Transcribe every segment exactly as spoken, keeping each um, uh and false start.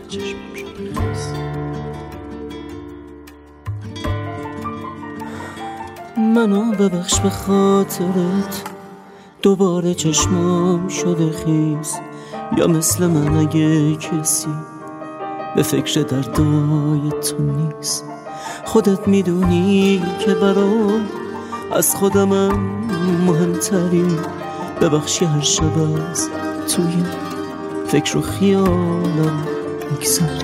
چشمم شده خیس. منو ببخش به خاطرت دوباره چشمام شده خیس. یا مثل من اگه کسی به فکر دردای تو نیست، خودت میدونی که برام از خودمم مهمتری. ببخشی هر شب از توی فکر و خیالم میگذری.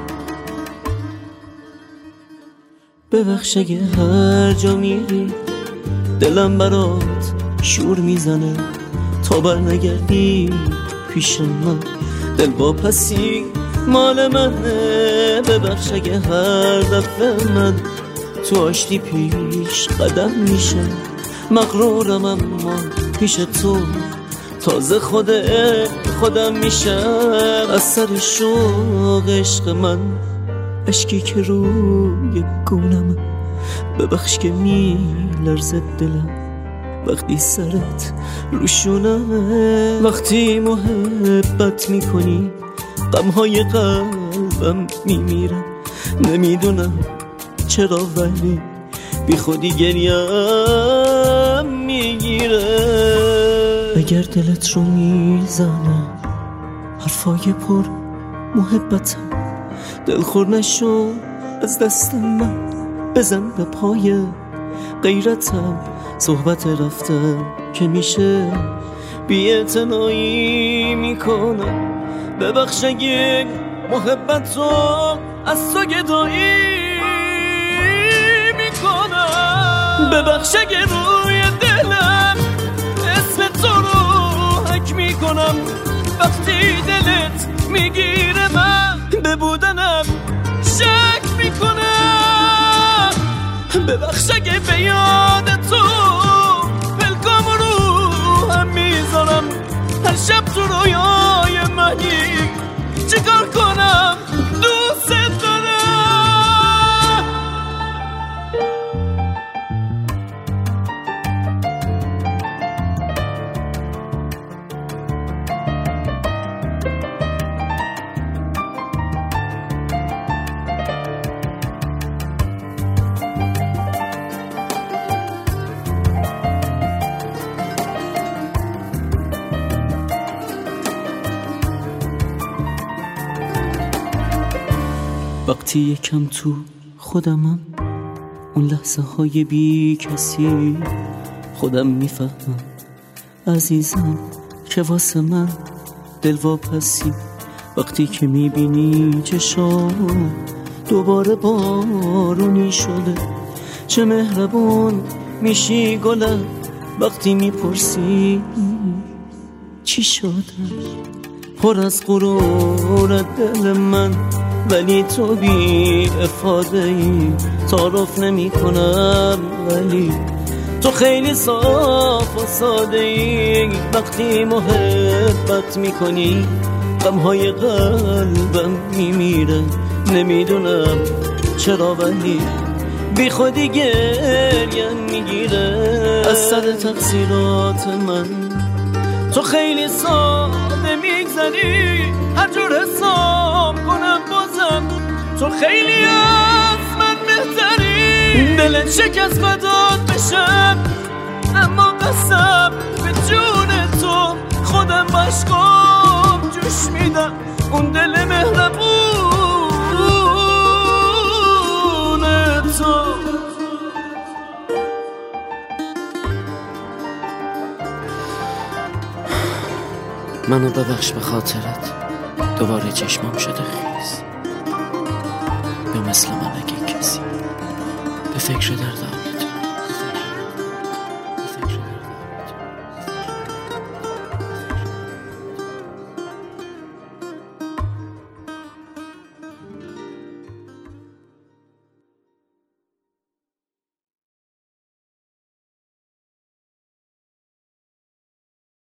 ببخش اگه هر جا میری دلم برات شور میزنه، تا بر نگردی پیش من دل واپسی مال منه. ببخش اگه هر دفعه من تو آشتی پیش قدم میشم، مغرورم اما پیش تو تازه خود خودم میشم. از سر شوق عشق من اشکی که روی گونم، ببخش که میلرزه دلم وقتی سرت روشونم. وقتی محبت میکنی غمهای قلبم میمیرم، نمیدونم چرا ولی بی خودی گریم میگیره. اگر دلت رو میزنه حرفای پر محبتم، دلخور نشو از دست من، بزن به پای غیرتم. صحبت رفتم که میشه بی‌اعتنایی میکنم. ببخش اگه محبت رو از تو گدایی میکنم. ببخش اگه روی دلم اسم تو رو حک میکنم. وقتی دلت میگیره من به بودنم شک میکنم. ببخش اگه به یاد تو پلکام رو هم میذارم. هر شب تو رویای منی چیکار کنم دوست دارم. وقتی یکم تو خودمم اون لحظه های بی کسی خودم میفهمم عزیزم که واسه من دل واپسی. وقتی که میبینی چشام دوباره بارونی شده، چه مهربون میشی گلم. وقتی میپرسی چی شده پر از غرور دل من، ولی تو بی افاده ای تعارف نمی کنم. ولی تو خیلی صاف و ساده ای. وقتی محبت میکنی غمهای قلبم میمیره، نمیدونم چرا ولی بی خودی گریم میگیره. از سر تقصیرات من تو خیلی ساده میگذری، هر جور حساب کنم بازم تو خیلی از من بهتری. دلت شکست فدات بشم، اما قسم به جون تو خودم باشکام جوش میدم. اون دل مهربون تو. منو ببخش به خاطرت دوباره چشمام شده خیس. یا مثل من اگه کسی به فکر درد